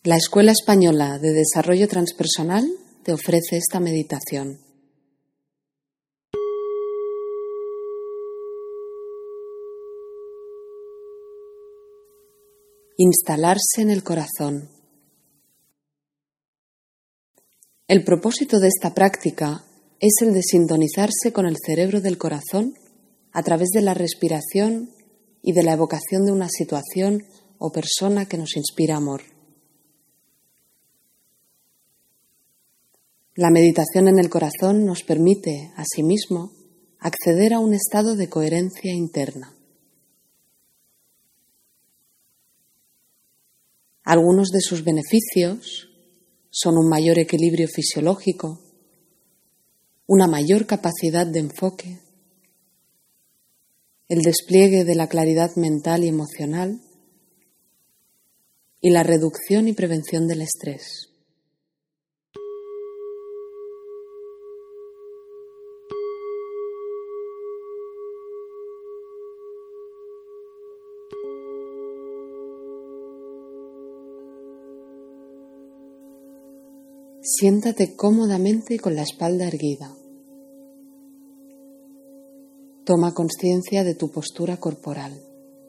La Escuela Española de Desarrollo Transpersonal te ofrece esta meditación. Instalarse en el corazón. El propósito de esta práctica es el de sintonizarse con el cerebro del corazón a través de la respiración y de la evocación de una situación o persona que nos inspira amor. La meditación en el corazón nos permite, asimismo, acceder a un estado de coherencia interna. Algunos de sus beneficios son un mayor equilibrio fisiológico, una mayor capacidad de enfoque, el despliegue de la claridad mental y emocional y la reducción y prevención del estrés. Siéntate cómodamente con la espalda erguida. Toma conciencia de tu postura corporal.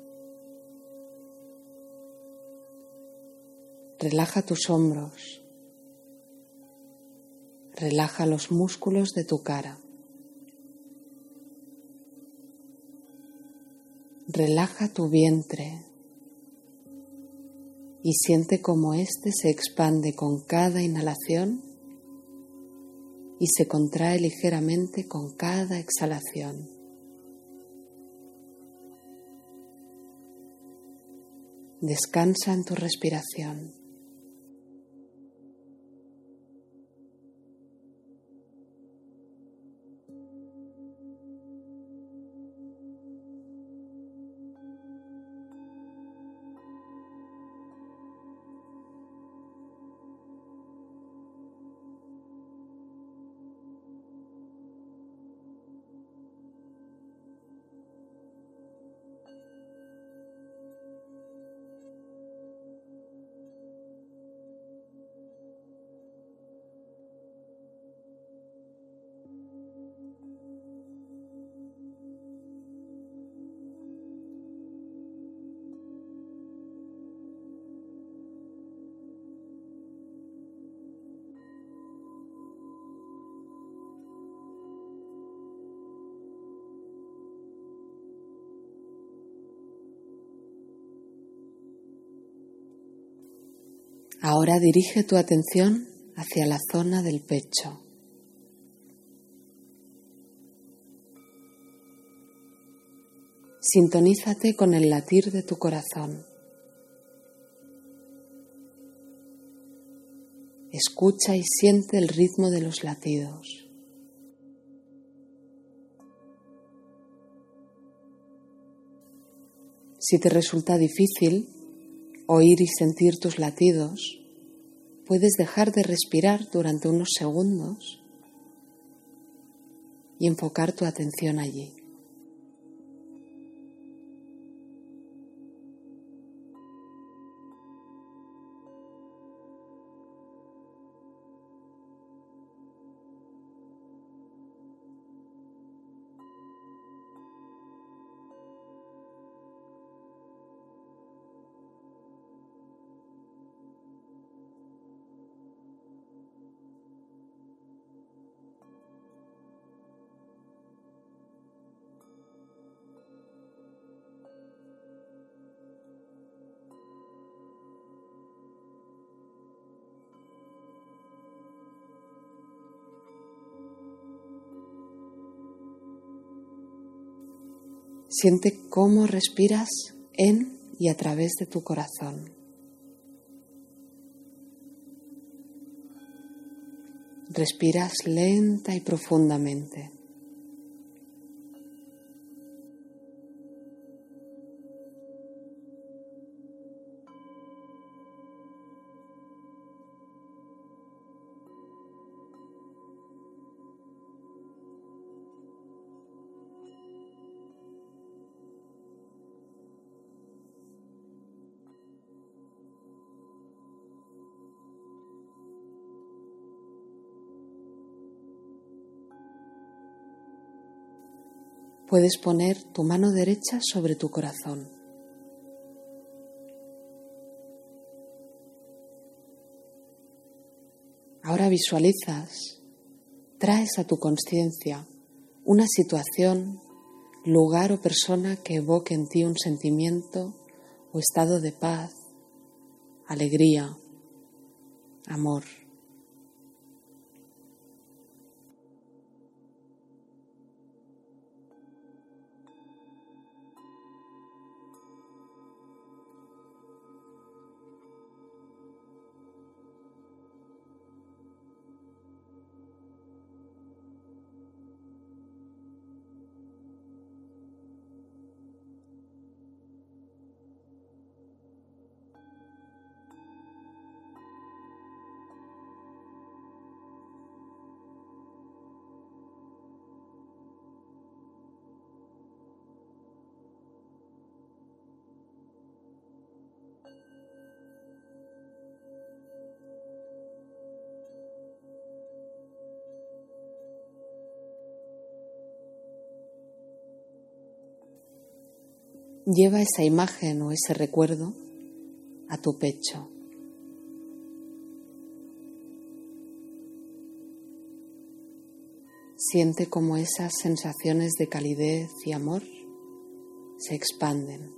Relaja tus hombros. Relaja los músculos de tu cara. Relaja tu vientre y siente cómo éste se expande con cada inhalación y se contrae ligeramente con cada exhalación. Descansa en tu respiración. Ahora dirige tu atención hacia la zona del pecho. Sintonízate con el latir de tu corazón. Escucha y siente el ritmo de los latidos. Si te resulta difícil oír y sentir tus latidos, puedes dejar de respirar durante unos segundos y enfocar tu atención allí. Siente cómo respiras en y a través de tu corazón. Respiras lenta y profundamente. Puedes poner tu mano derecha sobre tu corazón. Ahora visualizas, traes a tu consciencia una situación, lugar o persona que evoque en ti un sentimiento o estado de paz, alegría, amor. Lleva esa imagen o ese recuerdo a tu pecho. Siente cómo esas sensaciones de calidez y amor se expanden.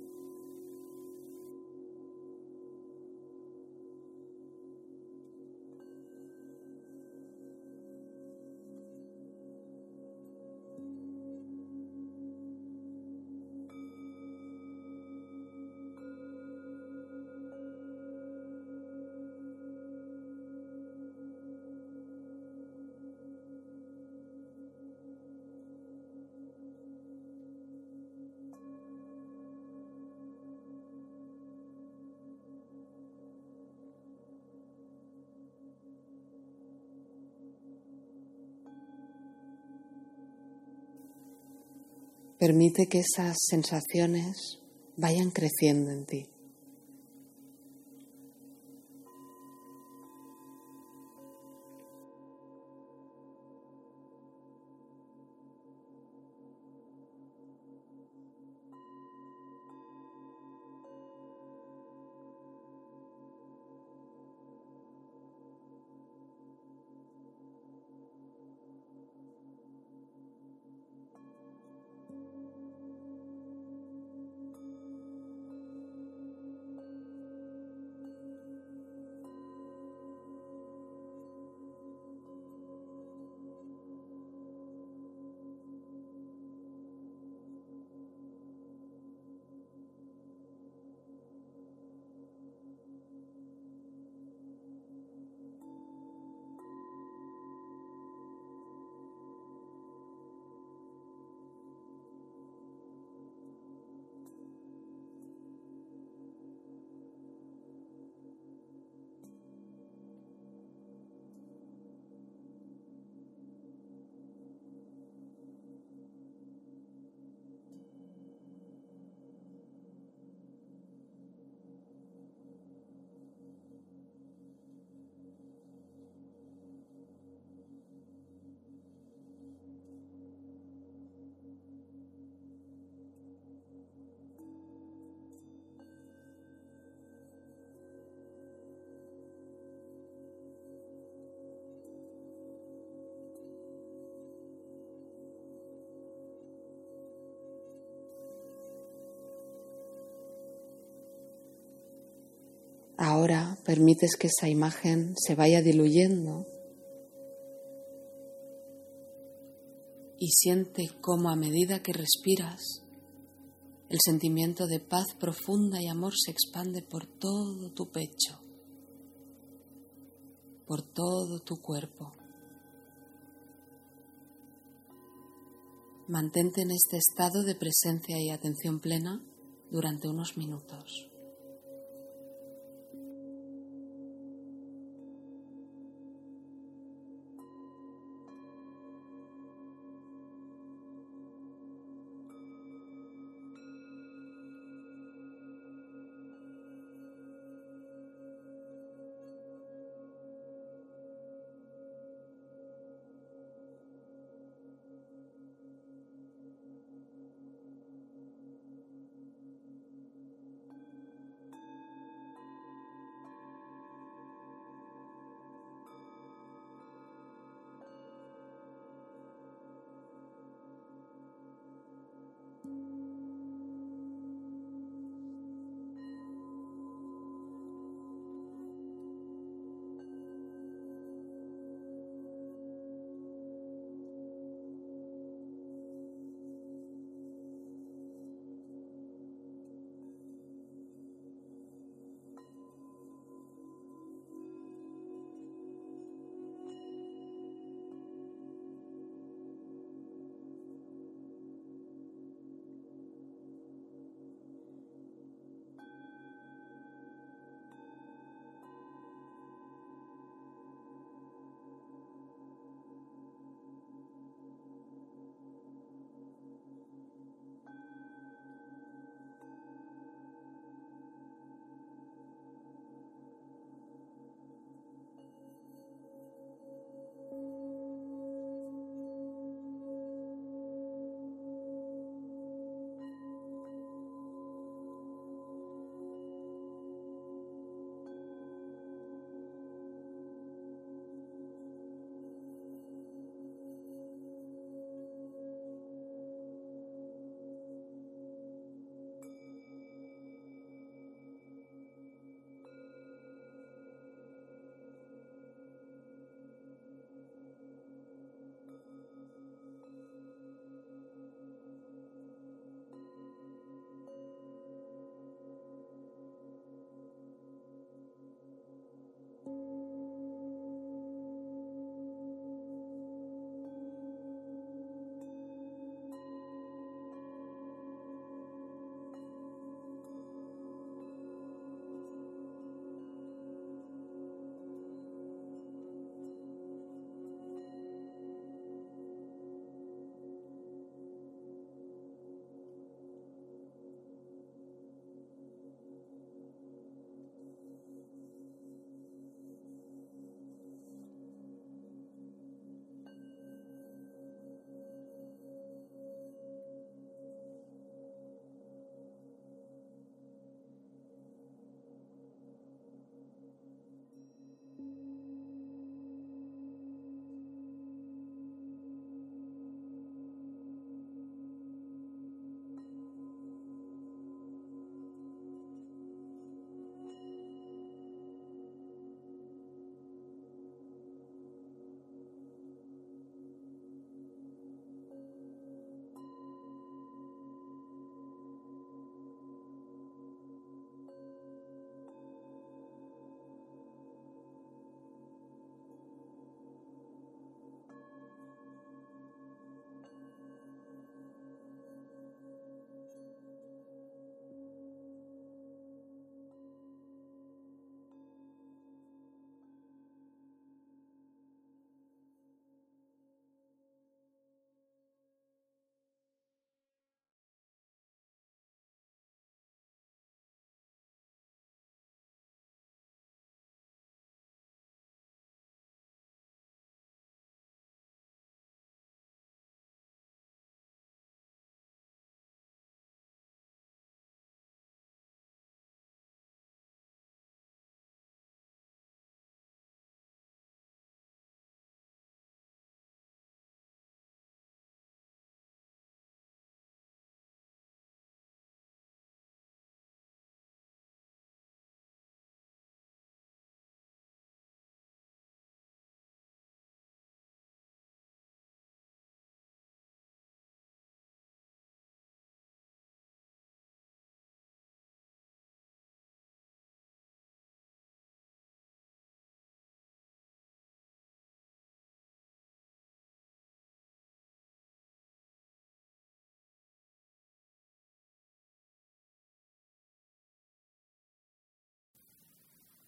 Permite que esas sensaciones vayan creciendo en ti. Ahora permites que esa imagen se vaya diluyendo y siente cómo a medida que respiras, el sentimiento de paz profunda y amor se expande por todo tu pecho, por todo tu cuerpo. Mantente en este estado de presencia y atención plena durante unos minutos.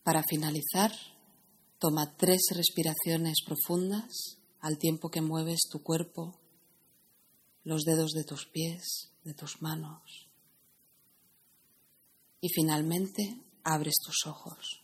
Para finalizar, toma 3 respiraciones profundas al tiempo que mueves tu cuerpo, los dedos de tus pies, de tus manos. Y finalmente abres tus ojos.